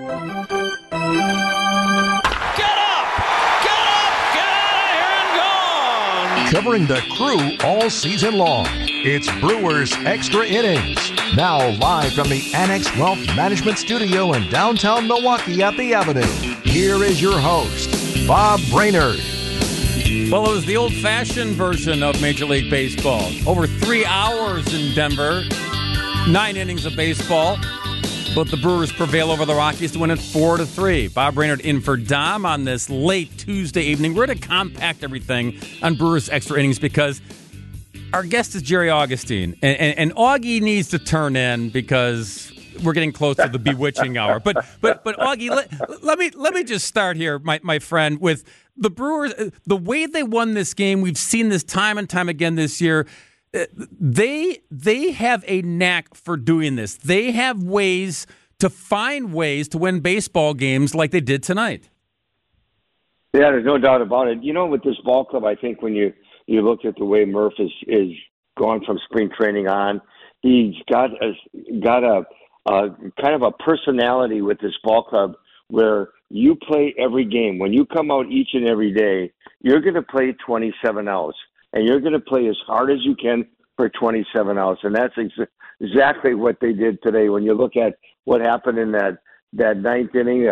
Get up! Get up! Get out of here and gone! Covering the Crew all season long, it's Brewers Extra Innings. Now live from the Annex Wealth Management Studio in downtown Milwaukee at the Avenue. Here is your host, Bob Brainerd. Well, it was the old-fashioned version of Major League Baseball. Over 3 hours in Denver, 9 innings of baseball. But the Brewers prevail over the Rockies to win it 4-3. Bob Brainerd in for Dom on this late Tuesday evening. We're going to compact everything on Brewers Extra Innings because our guest is Jerry Augustine. And Augie needs to turn in because we're getting close to the bewitching hour. But Augie, let me just start here, my friend, with the Brewers. The way they won this game, we've seen this time and time again this year. They have a knack for doing this. They have ways to find ways to win baseball games like they did tonight. Yeah, there's no doubt about it. You know, with this ball club, I think when you look at the way Murph is gone from spring training on, he's got a kind of a personality with this ball club where you play every game. When you come out each and every day, you're going to play 27 outs. And you're going to play as hard as you can for 27 outs. And that's exactly what they did today. When you look at what happened in that ninth inning,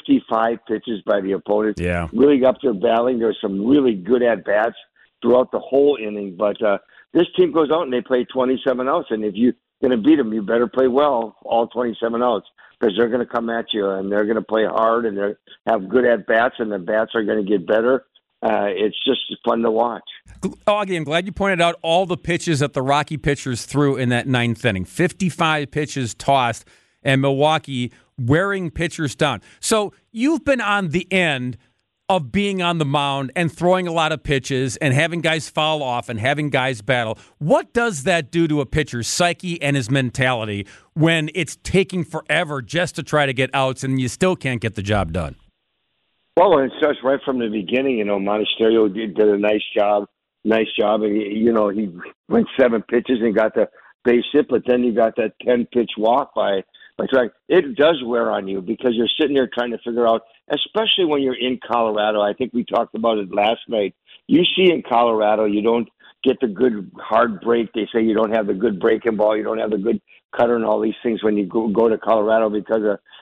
55 pitches by the opponents. Yeah. Really up there battling. There's some really good at-bats throughout the whole inning. But this team goes out and they play 27 outs. And if you're going to beat them, you better play well all 27 outs because they're going to come at you and they're going to play hard and they have good at-bats and the bats are going to get better. It's just fun to watch. Augie, I'm glad you pointed out all the pitches that the Rocky pitchers threw in that ninth inning. 55 pitches tossed, and Milwaukee wearing pitchers down. So you've been on the end of being on the mound and throwing a lot of pitches and having guys foul off and having guys battle. What does that do to a pitcher's psyche and his mentality when it's taking forever just to try to get outs and you still can't get the job done? Well, it starts right from the beginning. You know, Monasterio did a nice job. And, he went 7 pitches and got the base hit, but then you got that 10-pitch walk by trying. It does wear on you because you're sitting there trying to figure out, especially when you're in Colorado. I think we talked about it last night. You see in Colorado, you don't get the good hard break. They say you don't have the good breaking ball. You don't have the good cutter and all these things when you go to Colorado because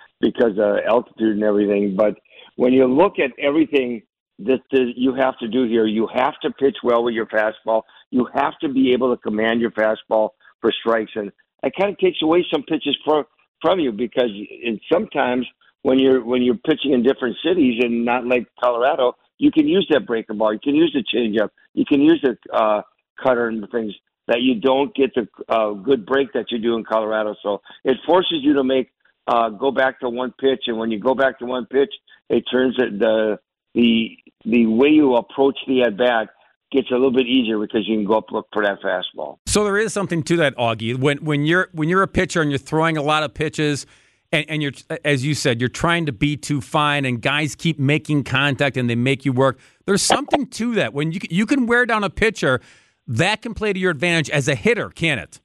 of altitude and everything. But when you look at everything that you have to do here, you have to pitch well with your fastball. You have to be able to command your fastball for strikes. And it kind of takes away some pitches from you because sometimes when you're pitching in different cities and not like Colorado, you can use that breaking ball. You can use the changeup. You can use the cutter and things that you don't get the good break that you do in Colorado. So it forces you to go back to one pitch, and when you go back to one pitch, it turns the way you approach the at bat gets a little bit easier because you can go up look for that fastball. So there is something to that, Augie. When you're a pitcher and you're throwing a lot of pitches, and you're, as you said, you're trying to be too fine, and guys keep making contact and they make you work. There's something to that. When you can wear down a pitcher, that can play to your advantage as a hitter, can it?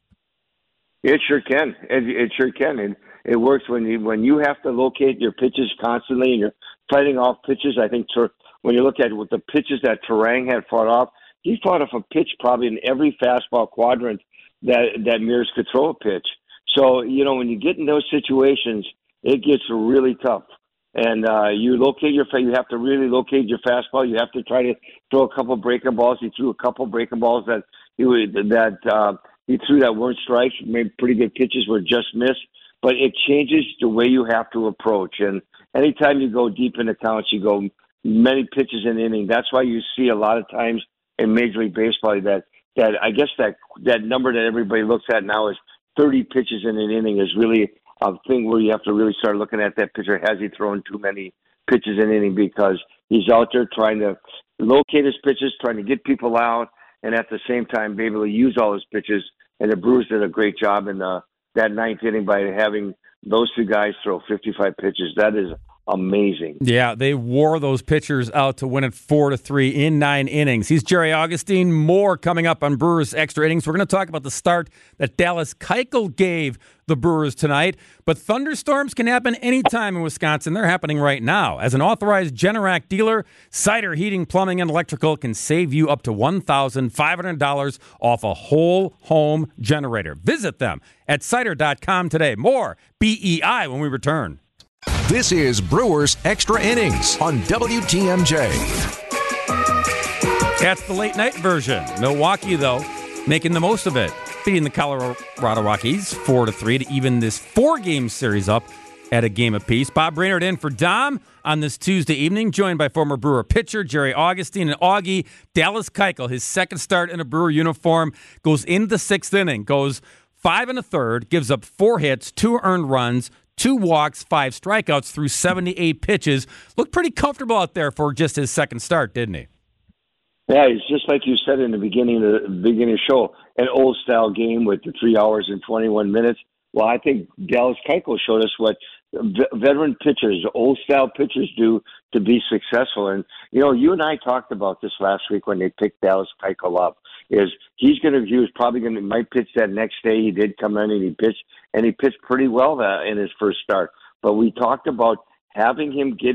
It sure can. It sure can. And it works when you have to locate your pitches constantly and you're fighting off pitches. I think when you look at what the pitches that Terang had fought off, he fought off a pitch probably in every fastball quadrant that Mears could throw a pitch. So, when you get in those situations, it gets really tough. And you have to really locate your fastball. You have to try to throw a couple breaking balls. He threw a couple breaking balls that he threw that weren't strikes. Made pretty good pitches were just missed. But it changes the way you have to approach. And anytime you go deep into counts, you go many pitches in an inning. That's why you see a lot of times in Major League Baseball that I guess that number that everybody looks at now is 30 pitches in an inning is really a thing where you have to really start looking at that pitcher. Has he thrown too many pitches in an inning? Because he's out there trying to locate his pitches, trying to get people out, and at the same time be able to use all his pitches. And the Brewers did a great job in that ninth inning by having those two guys throw 55 pitches. That is amazing. Yeah, they wore those pitchers out to win it 4-3 in 9 innings. He's Jerry Augustine. More coming up on Brewers Extra Innings. We're going to talk about the start that Dallas Keuchel gave the Brewers tonight. But thunderstorms can happen anytime in Wisconsin. They're happening right now. As an authorized Generac dealer, Cider Heating, Plumbing, and Electrical can save you up to $1,500 off a whole home generator. Visit them at cider.com today. More BEI when we return. This is Brewers Extra Innings on WTMJ. That's the late night version. Milwaukee, though, making the most of it, beating the Colorado Rockies 4-3 to even this 4-game series up at a game apiece. Bob Brainerd in for Dom on this Tuesday evening, joined by former Brewer pitcher Jerry Augustine. And Augie, Dallas Keuchel, his second start in a Brewer uniform, goes into the 6th inning, goes 5 1/3, gives up 4 hits, 2 earned runs, 2 walks, 5 strikeouts through 78 pitches. Looked pretty comfortable out there for just his second start, didn't he? Yeah, it's just like you said in the beginning of the show, an old-style game with the 3 hours and 21 minutes. Well, I think Dallas Keuchel showed us what veteran pitchers, old-style pitchers do to be successful. And, you and I talked about this last week when they picked Dallas Keuchel up, is he was probably might pitch that next day. He did come in and he pitched pretty well in his first start. But we talked about having him get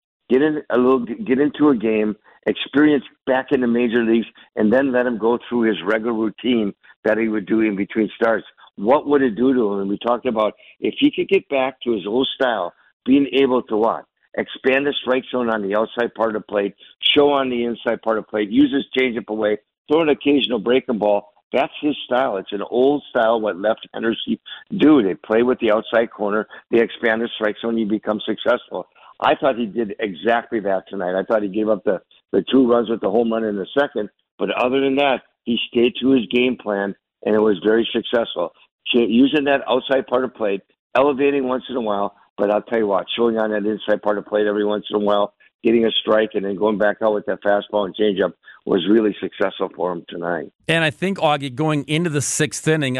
into a game, experience back in the major leagues, and then let him go through his regular routine that he would do in between starts. What would it do to him? And we talked about if he could get back to his old style, being able to what? Expand the strike zone on the outside part of the plate, show on the inside part of the plate, use his changeup away, throw an occasional breaking ball. That's his style. It's an old style, what left-handers do. They play with the outside corner. They expand the strike zone. You become successful. I thought he did exactly that tonight. I thought he gave up the 2 runs with the home run in the second. But other than that, he stayed to his game plan, and it was very successful. Using that outside part of plate, elevating once in a while. But I'll tell you what, showing on that inside part of plate every once in a while, getting a strike, and then going back out with that fastball and changeup was really successful for him tonight. And I think, Augie, going into the 6th inning,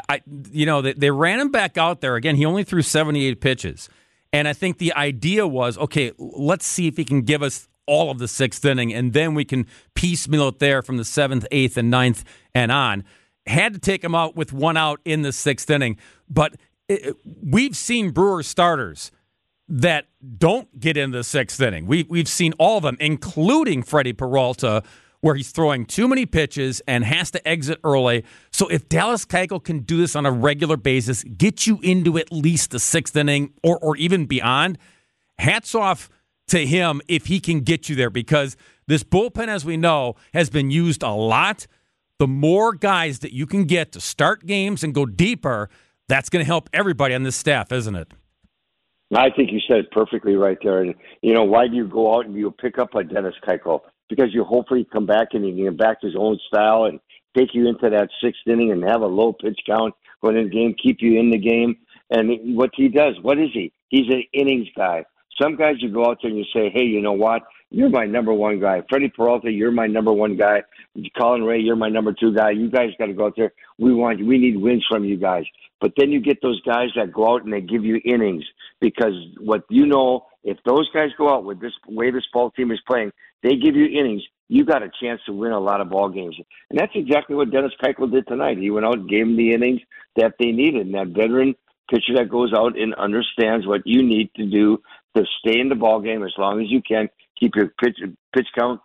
they ran him back out there. Again, he only threw 78 pitches. And I think the idea was, okay, let's see if he can give us all of the 6th inning, and then we can piecemeal it there from the 7th, 8th, and 9th and on. Had to take him out with 1 out in the 6th inning. But we've seen Brewers starters that don't get into the 6th inning. We've seen all of them, including Freddie Peralta, where he's throwing too many pitches and has to exit early. So if Dallas Keuchel can do this on a regular basis, get you into at least the 6th inning or even beyond, hats off to him if he can get you there, because this bullpen, as we know, has been used a lot. The more guys that you can get to start games and go deeper, that's going to help everybody on this staff, isn't it? I think you said it perfectly right there. And, why do you go out and you pick up a Dennis Keuchel? Because you hopefully come back and he can get back to his own style and take you into that 6th inning and have a low pitch count going in the game, keep you in the game. And what he does, what is he? He's an innings guy. Some guys, you go out there and you say, hey, you know what? You're my number 1 guy. Freddie Peralta, you're my number 1 guy. Colin Ray, you're my number 2 guy. You guys got to go out there. We need wins from you guys. But then you get those guys that go out and they give you innings, because if those guys go out with this way this ball team is playing, they give you innings, you got a chance to win a lot of ball games. And that's exactly what Dennis Keuchel did tonight. He went out and gave them the innings that they needed. And that veteran pitcher that goes out and understands what you need to do to stay in the ball game as long as you can, keep your pitch count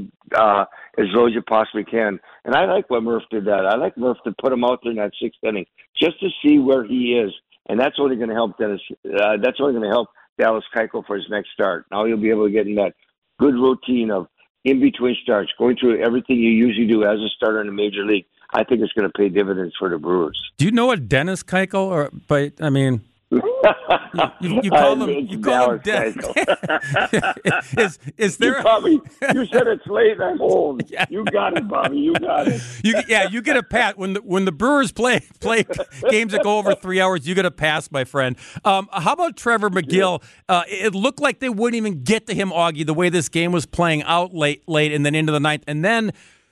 as low as you possibly can. And I like what Murph did that. I like Murph to put him out there in that 6th inning just to see where he is. And that's only going to help that's only going to help Dallas Keuchel for his next start. Now he'll be able to get in that good routine of in-between starts, going through everything you usually do as a starter in the major league. I think it's going to pay dividends for the Brewers. Do you know a Dennis Keuchel? You call him Dennis. Is there? You said it's late. I'm old. Yeah. You got it, Bobby. You got it. You get a pass when the Brewers play games that go over 3 hours. You get a pass, my friend. How about Trevor McGill? It looked like they wouldn't even get to him, Augie, the way this game was playing out late, and then into the 9th, and then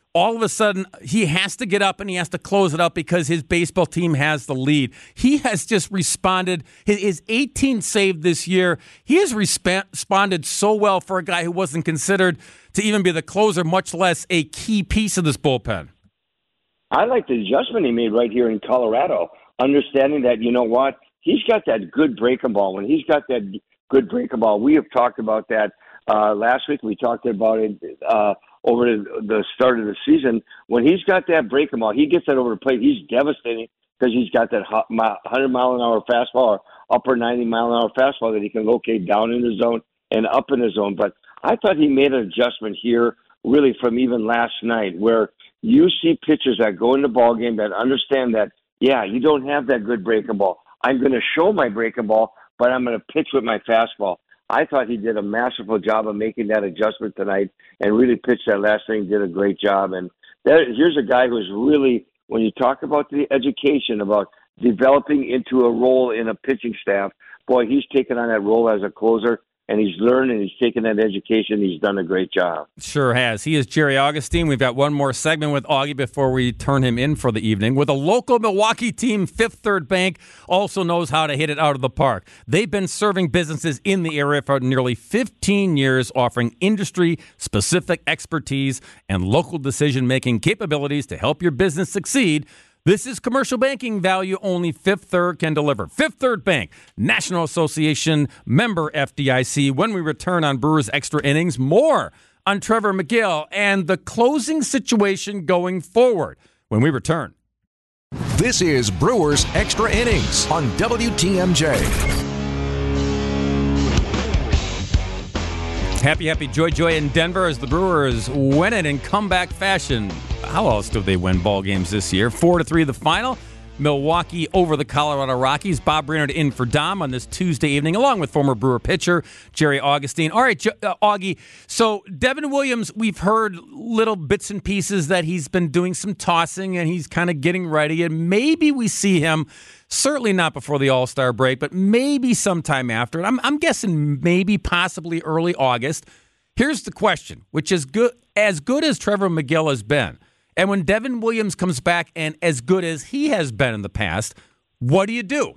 all of a sudden he has to get up and he has to close it up because his baseball team has the lead. He has just responded. His 18th save this year, he has responded so well for a guy who wasn't considered to even be the closer, much less a key piece of this bullpen. I like the adjustment he made right here in Colorado, understanding that, you know what, he's got that good breaking ball. When he's got that good breaking ball, we have talked about that last week. We talked about it over the start of the season. When he's got that breaking ball, he gets that over the plate. He's devastating because he's got that 100-mile-an-hour fastball or upper 90-mile-an-hour fastball that he can locate down in the zone and up in the zone. But I thought he made an adjustment here really from even last night where you see pitchers that go in the ball game that understand that, yeah, you don't have that good breaking ball. I'm going to show my breaking ball, but I'm going to pitch with my fastball. I thought he did a masterful job of making that adjustment tonight and really pitched that last inning, did a great job. And here's a guy who's really, when you talk about the education, about developing into a role in a pitching staff, boy, he's taken on that role as a closer. And he's learned and he's taken that education. He's done a great job. Sure has. He is Jerry Augustine. We've got one more segment with Augie before we turn him in for the evening. With a local Milwaukee team, Fifth Third Bank also knows how to hit it out of the park. They've been serving businesses in the area for nearly 15 years, offering industry-specific expertise and local decision-making capabilities to help your business succeed. This is commercial banking value only Fifth Third can deliver. Fifth Third Bank, National Association, member FDIC. When we return on Brewers Extra Innings, more on Trevor Megill and the closing situation going forward when we return. This is Brewers Extra Innings on WTMJ. Happy, joy in Denver as the Brewers win it in comeback fashion. How else do they win ball games this year? 4-3 the final. Milwaukee over the Colorado Rockies. Bob Brainerd in for Dom on this Tuesday evening, along with former Brewer pitcher Jerry Augustine. All right, Augie, so Devin Williams, we've heard little bits and pieces that he's been doing some tossing and he's kind of getting ready, and maybe we see him, certainly not before the All-Star break, but maybe sometime after. I'm guessing maybe possibly early August. Here's the question, which is as good as Trevor Megill has been, and when Devin Williams comes back and as good as he has been in the past, what do you do?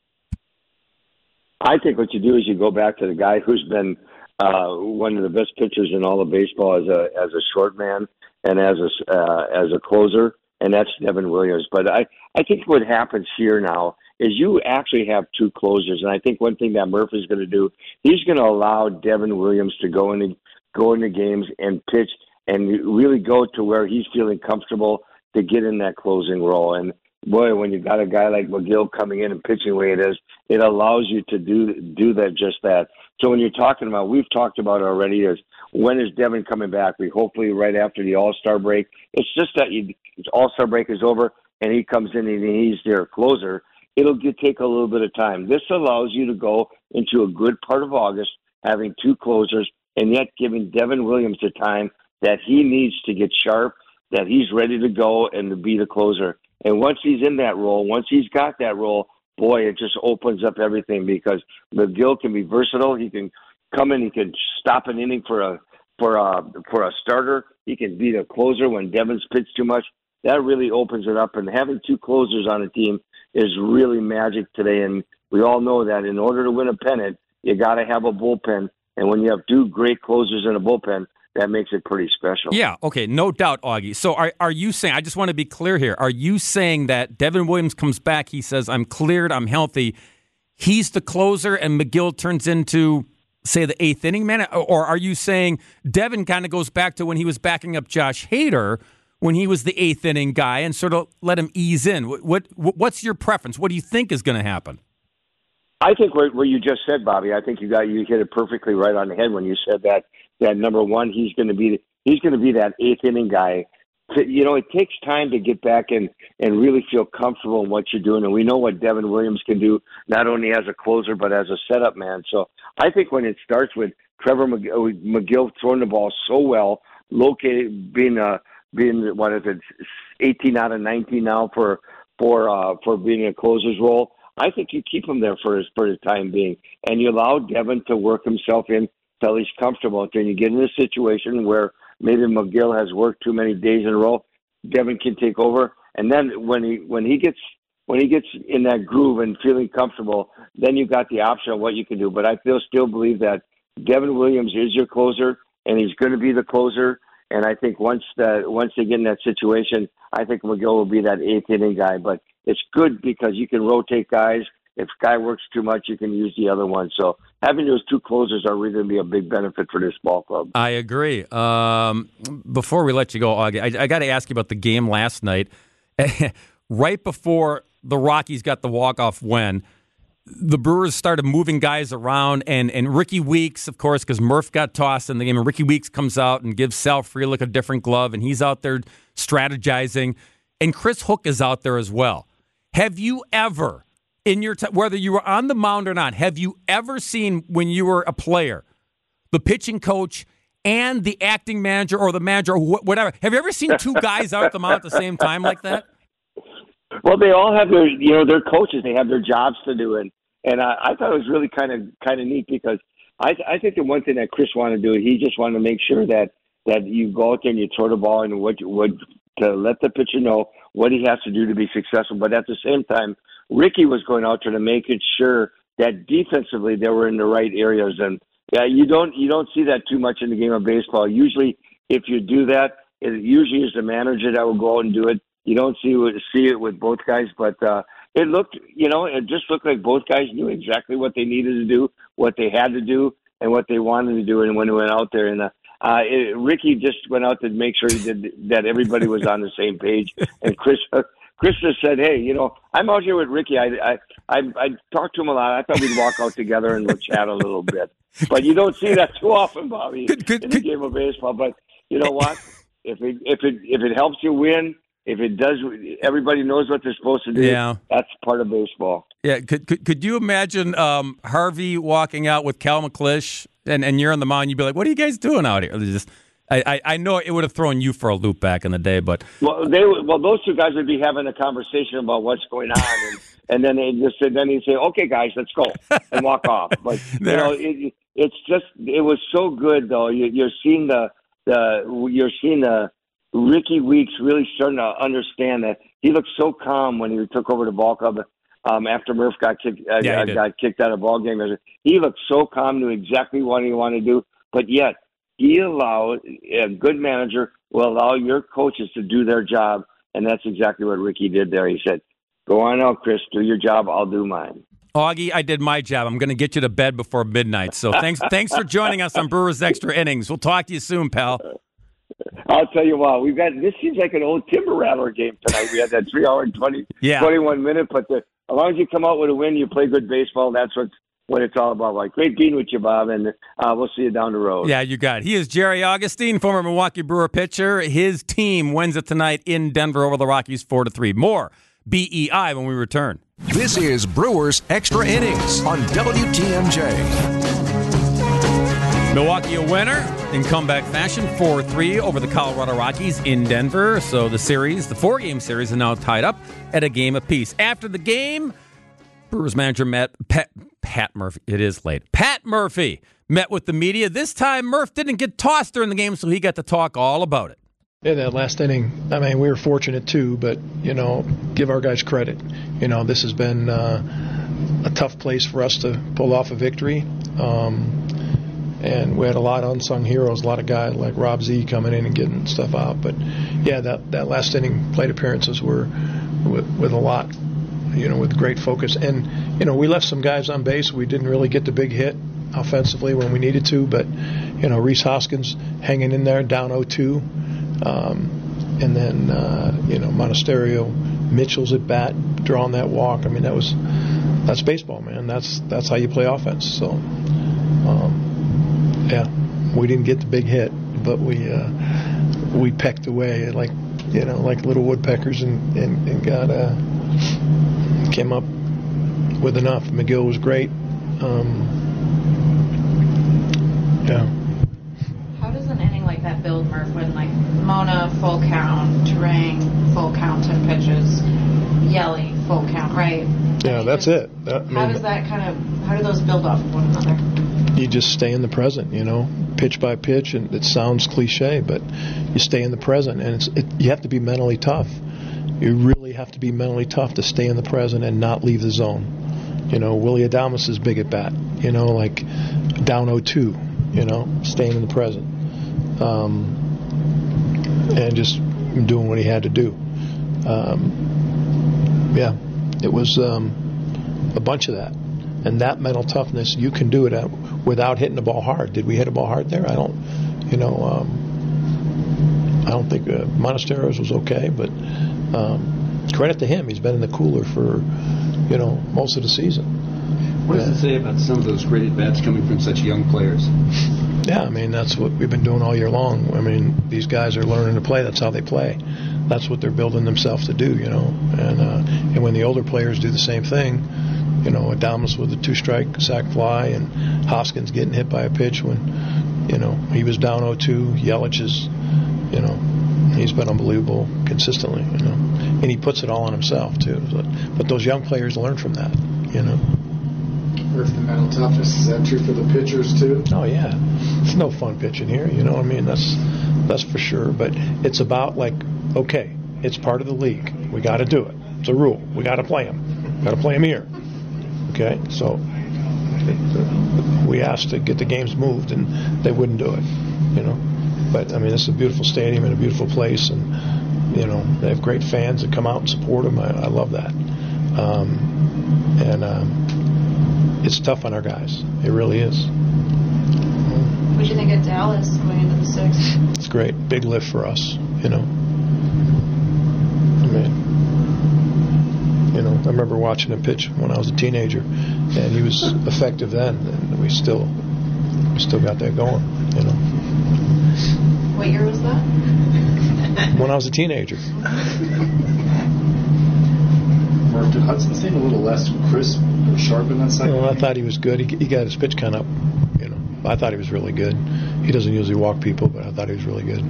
I think what you do is you go back to the guy who's been one of the best pitchers in all of baseball as a short man and as a closer, and that's Devin Williams. But I think what happens here now is you actually have two closers, and I think one thing that Murphy's going to do, he's going to allow Devin Williams to go into games and pitch and really go to where he's feeling comfortable to get in that closing role. And boy, when you got a guy like Megill coming in and pitching the way it is, it allows you to do that, just that. So when you're talking about, we've talked about already, is when is Devin coming back? We hopefully right after the All-Star break. It's just that All-Star break is over and he comes in and he's their closer. It'll take a little bit of time. This allows you to go into a good part of August having two closers and yet giving Devin Williams the time that he needs to get sharp, that he's ready to go and to be the closer. And once he's in that role, once he's got that role, boy, it just opens up everything because Megill can be versatile. He can come in, he can stop an inning for a starter. He can be the closer when Devin's pitched too much. That really opens it up. And having two closers on a team is really magic today. And we all know that in order to win a pennant, you got to have a bullpen. And when you have two great closers in a bullpen, that makes it pretty special. Yeah, okay, no doubt, Augie. So are you saying, I just want to be clear here, are you saying that Devin Williams comes back, he says, I'm cleared, I'm healthy, he's the closer, and Megill turns into, say, the eighth inning man? Or are you saying Devin kind of goes back to when he was backing up Josh Hader, when he was the eighth inning guy, and sort of let him ease in? What's your preference? What do you think is going to happen? I think what you just said, Bobby, I think you hit it perfectly right on the head when you said that number one, he's going to be that eighth inning guy. It takes time to get back and really feel comfortable in what you're doing. And we know what Devin Williams can do, not only as a closer, but as a setup man. So I think when it starts with Trevor Megill throwing the ball so well, located, being 18 out of 19 now for being a closer's role, I think you keep him there for the time being. And you allow Devin to work himself in until he's comfortable. Then you get in a situation where maybe McGill has worked too many days in a row, Devin can take over. And then when he gets in that groove and feeling comfortable, then you got the option of what you can do. But I still believe that Devin Williams is your closer, and he's going to be the closer. And I think once they get in that situation, I think McGill will be that 8th inning guy. But it's good because you can rotate guys. If a guy works too much, you can use the other one. So having those two closers are really going to be a big benefit for this ball club. I agree. Before we let you go, Augie, I got to ask you about the game last night. Right before the Rockies got the walk-off win, the Brewers started moving guys around, and Ricky Weeks, of course, because Murph got tossed in the game, and Ricky Weeks comes out and gives Sal Frelick a different glove, and he's out there strategizing, and Chris Hook is out there as well. Have you ever, in your whether you were on the mound or not, have you ever seen when you were a player, the pitching coach and the acting manager or the manager or whatever, have you ever seen two guys out at the mound at the same time like that? Well, they all have their coaches. They have their jobs to do, and I thought it was really kind of neat because I think the one thing that Chris wanted to do, he just wanted to make sure that you go out there and you throw the ball and to let the pitcher know what he has to do to be successful. But at the same time, Ricky was going out there to make it sure that defensively they were in the right areas. And yeah, you don't see that too much in the game of baseball. Usually, if you do that, it usually is the manager that will go out and do it. You don't see it with both guys, but it just looked like both guys knew exactly what they needed to do, what they had to do, and what they wanted to do. And when he went out there, and Ricky just went out to make sure that everybody was on the same page. And Chris just said, "Hey, I'm out here with Ricky. I talked to him a lot. I thought we'd walk out together and we'll chat a little bit." But you don't see that too often, Bobby, in the game of baseball. But you know what? If it helps you win. If it does, everybody knows what they're supposed to do. Yeah. That's part of baseball. Yeah. Could you imagine Harvey walking out with Cal McClish and you're on the mound? You'd be like, "What are you guys doing out here?" I know it would have thrown you for a loop back in the day, but those two guys would be having a conversation about what's going on, and then he'd say, "Okay, guys, let's go," and walk off. But it was so good though. You're seeing the Ricky Weeks really starting to understand that. He looked so calm when he took over the ball club after Murph got kicked out of the ball game. He looked so calm, knew exactly what he wanted to do, but yet he allowed a good manager will allow your coaches to do their job, and that's exactly what Ricky did there. He said, "Go on out, Chris, do your job. I'll do mine." Augie, I did my job. I'm going to get you to bed before midnight. So thanks for joining us on Brewers Extra Innings. We'll talk to you soon, pal. I'll tell you what, this seems like an old Timber Rattler game tonight. We had that 3 hour and 21 minute, but as long as you come out with a win, you play good baseball. That's what it's all about. Like, great being with you, Bob, and we'll see you down the road. Yeah, you got it. He is Jerry Augustine, former Milwaukee Brewer pitcher. His team wins it tonight in Denver over the Rockies 4-3. More BEI when we return. This is Brewers Extra Innings on WTMJ. Milwaukee a winner in comeback fashion, 4-3 over the Colorado Rockies in Denver. So the 4-game series, is now tied up at a game apiece. After the game, Brewers manager Pat Murphy. It is late. Pat Murphy met with the media. This time, Murph didn't get tossed during the game, so he got to talk all about it. Yeah, that last inning, I mean, we were fortunate too, but, give our guys credit. This has been a tough place for us to pull off a victory. And we had a lot of unsung heroes, a lot of guys like Rob Z coming in and getting stuff out. But, yeah, that last inning plate appearances were with a lot, with great focus. And, we left some guys on base. We didn't really get the big hit offensively when we needed to. But, Rhys Hoskins hanging in there, down 0-2. And then, Monasterio, Mitchell's at bat, drawing that walk. I mean, that's baseball, man. That's how you play offense. So, yeah, we didn't get the big hit, but we pecked away like little woodpeckers and came up with enough. McGill was great. Yeah. How does an inning like that build, Murph, when Mona full count, Turang full count, 10 pitches, Yelly full count, right? Yeah, that's it. How do those build off of one another? You just stay in the present, pitch by pitch, and it sounds cliche, but you stay in the present, and you have to be mentally tough. You really have to be mentally tough to stay in the present and not leave the zone. Willie Adames is big at bat. Like down 0-2. Staying in the present, and just doing what he had to do. It was a bunch of that, and that mental toughness. You can do it without hitting the ball hard. Did we hit a ball hard there? I don't. I don't think Monasteros was okay, but credit to him. He's been in the cooler for most of the season. What does it say about some of those great at-bats coming from such young players? Yeah, that's what we've been doing all year long. These guys are learning to play. That's how they play. That's what they're building themselves to do, And when the older players do the same thing, Adames with a 2-strike sac fly, and Hoskins getting hit by a pitch when, he was down 0-2. Yelich is, he's been unbelievable consistently, And he puts it all on himself, too. But those young players learn from that, Or if the mental toughness, is that true for the pitchers too? Oh yeah, it's no fun pitching here. That's for sure. But it's about okay, it's part of the league. We got to do it. It's a rule. We got to play them. Got to play them here. Okay, so we asked to get the games moved, and they wouldn't do it. But this is a beautiful stadium and a beautiful place, and they have great fans that come out and support them. I love that. It's tough on our guys. It really is. What do you think of Dallas going into the 6th? It's great. Big lift for us, I remember watching him pitch when I was a teenager, and he was effective then, and we still got that going, What year was that? When I was a teenager. Mark, did Hudson seem a little less crisp or sharp in that second? Well, I thought he was good. He got his pitch kind of, I thought he was really good. He doesn't usually walk people, but I thought he was really good.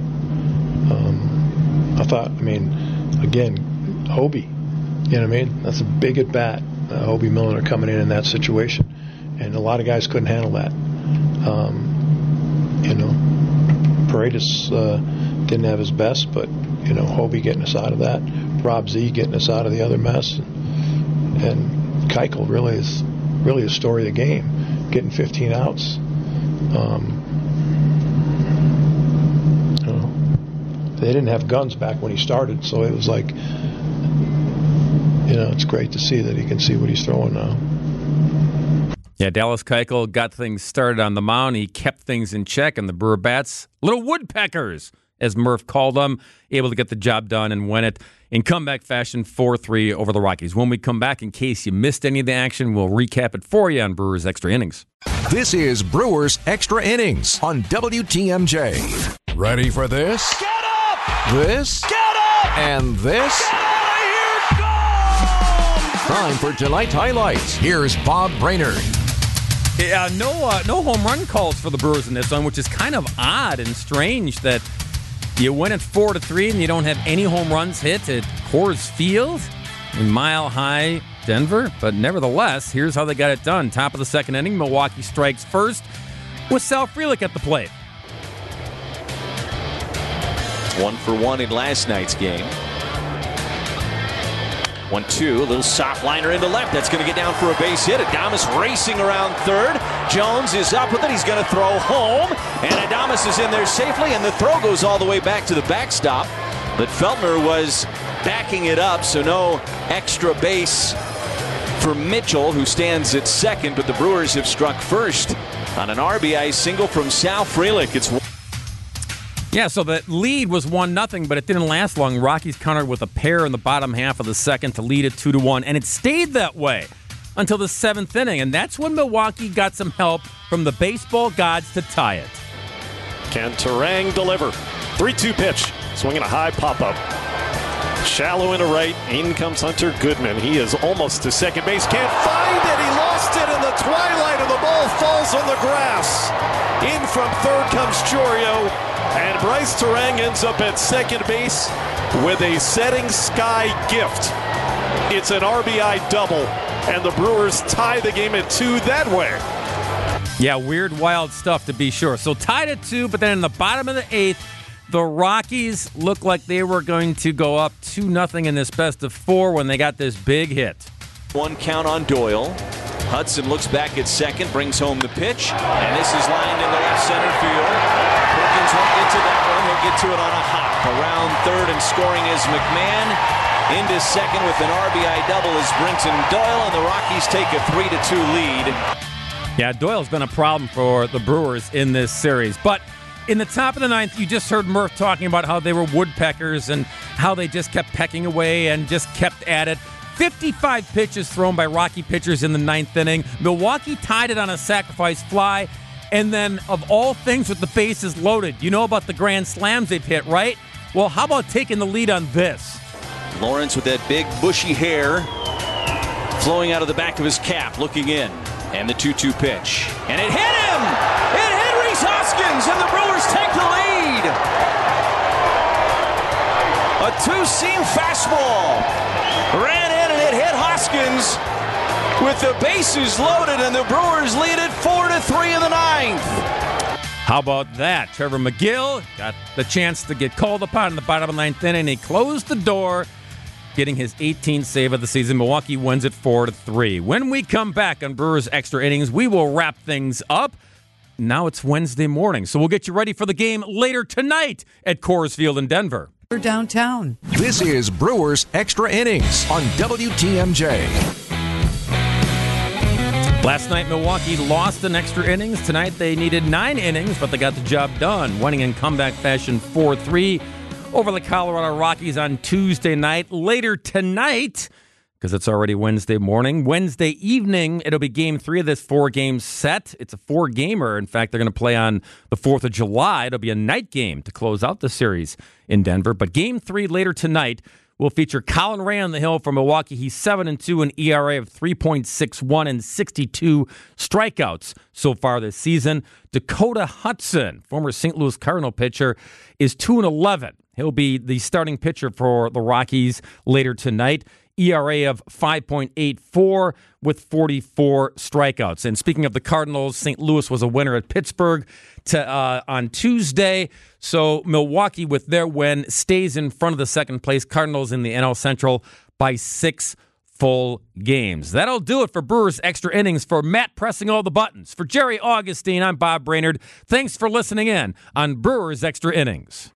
Again, Hobie, that's a big at bat. Hobie Milner coming in that situation, and a lot of guys couldn't handle that. Paredes didn't have his best, but Hobie getting us out of that. Rob Z getting us out of the other mess, and Keuchel really is a story of the game, getting 15 outs. They didn't have guns back when he started, so it was it's great to see that he can see what he's throwing now. Yeah, Dallas Keuchel got things started on the mound. He kept things in check, and the Brewer bats, little woodpeckers, as Murph called them, able to get the job done and win it in comeback fashion 4-3 over the Rockies. When we come back, in case you missed any of the action, we'll recap it for you on Brewers Extra Innings. This is Brewers Extra Innings on WTMJ. Ready for this? Get up! This? Get up! And this? Get out of here! Gone! Time for tonight's highlights. Here's Bob Brainerd. Yeah, no home run calls for the Brewers in this one, which is kind of odd and strange that you win at 4-3 and you don't have any home runs hit at Coors Field in Mile High, Denver. But nevertheless, here's how they got it done. Top of the second inning, Milwaukee strikes first with Sal Frelick at the plate. 1-for-1 in last night's game. 1-2, a little soft liner into left. That's going to get down for a base hit. Adames racing around third. Jones is up with it. He's going to throw home. And Adames is in there safely, and the throw goes all the way back to the backstop. But Feltner was backing it up, so no extra base for Mitchell, who stands at second. But the Brewers have struck first on an RBI single from Sal Frelick. Yeah, so the lead was 1-0, but it didn't last long. Rockies countered with a pair in the bottom half of the second to lead it 2-1, and it stayed that way until the 7th inning, and that's when Milwaukee got some help from the baseball gods to tie it. Can Turang deliver? 3-2 pitch, swinging a high pop-up. Shallow into right, in comes Hunter Goodman. He is almost to second base, can't find it, he lost it in the twilight, and the ball falls on the grass. In from third comes Chourio. And Bryce Turang ends up at second base with a setting sky gift. It's an RBI double, and the Brewers tie the game at 2 that way. Yeah, weird, wild stuff to be sure. So tied at 2, but then in the bottom of the 8th, the Rockies looked like they were going to go up 2-0 in this best of 4 when they got this big hit. 1 count on Doyle. Hudson looks back at second, brings home the pitch, and this is lined into left center field. Perkins won't get to that one. He'll get to it on a hop. Around third and scoring is McMahon. Into second with an RBI double is Brenton Doyle, and the Rockies take a 3-2 lead. Yeah, Doyle's been a problem for the Brewers in this series. But in the top of the 9th, you just heard Murph talking about how they were woodpeckers and how they just kept pecking away and just kept at it. 55 pitches thrown by Rocky pitchers in the 9th inning. Milwaukee tied it on a sacrifice fly. And then, of all things, with the bases loaded, you know about the grand slams they've hit, right? Well, how about taking the lead on this? Lawrence with that big bushy hair flowing out of the back of his cap, looking in. And the 2-2 pitch. And it hit him! It hit Rhys Hoskins, and the Brewers take the lead! A 2-seam fastball ran in, and it hit Hoskins with the bases loaded, and the Brewers lead it 4-3 in the 9th. How about that? Trevor McGill got the chance to get called upon in the bottom of the 9th inning, and he closed the door, getting his 18th save of the season. Milwaukee wins it 4-3. When we come back on Brewers Extra Innings, we will wrap things up. Now it's Wednesday morning, so we'll get you ready for the game later tonight at Coors Field in Denver. Downtown. This is Brewers Extra Innings on WTMJ. Last night, Milwaukee lost in extra innings. Tonight, they needed 9 innings, but they got the job done, winning in comeback fashion 4-3 over the Colorado Rockies on Tuesday night. Later tonight, because it's already Wednesday morning, Wednesday evening, it'll be Game 3 of this 4-game set. It's a 4-gamer. In fact, they're going to play on the 4th of July. It'll be a night game to close out the series in Denver. But Game 3 later tonight will feature Colin Ray on the hill for Milwaukee. He's 7-2, an ERA of 3.61 and 62 strikeouts so far this season. Dakota Hudson, former St. Louis Cardinal pitcher, is 2-11. He'll be the starting pitcher for the Rockies later tonight. ERA of 5.84 with 44 strikeouts. And speaking of the Cardinals, St. Louis was a winner at Pittsburgh on Tuesday. So Milwaukee, with their win, stays in front of the second place Cardinals in the NL Central by 6 full games. That'll do it for Brewers Extra Innings. For Matt pressing all the buttons, for Jerry Augustine, I'm Bob Brainerd. Thanks for listening in on Brewers Extra Innings.